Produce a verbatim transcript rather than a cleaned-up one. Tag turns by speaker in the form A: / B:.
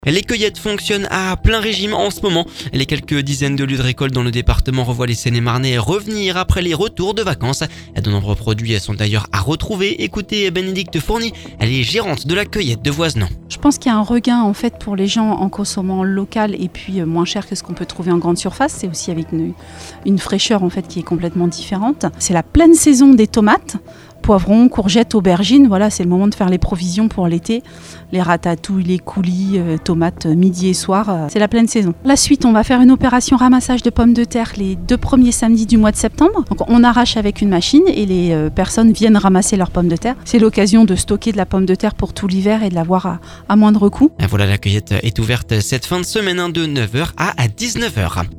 A: Les cueillettes fonctionnent à plein régime en ce moment. Les quelques dizaines de lieux de récolte dans le département revoient les Seine-et-Marnais revenir après les retours de vacances. De nombreux produits sont d'ailleurs à retrouver. Écoutez Bénédicte Fourny, elle est gérante de la cueillette de Voisenon.
B: Je pense qu'il y a un regain en fait pour les gens en consommant local et puis moins cher que ce qu'on peut trouver en grande surface. C'est aussi avec une, une fraîcheur en fait qui est complètement différente. C'est la pleine saison des tomates. Poivrons, courgettes, aubergines, voilà, c'est le moment de faire les provisions pour l'été. Les ratatouilles, les coulis, euh, tomates midi et soir, euh, c'est la pleine saison. La suite, on va faire une opération ramassage de pommes de terre les deux premiers samedis du mois de septembre. Donc on arrache avec une machine et les euh, personnes viennent ramasser leurs pommes de terre. C'est l'occasion de stocker de la pomme de terre pour tout l'hiver et de l'avoir à, à moindre coût.
A: Voilà, la cueillette est ouverte cette fin de semaine hein, de neuf heures à dix-neuf heures.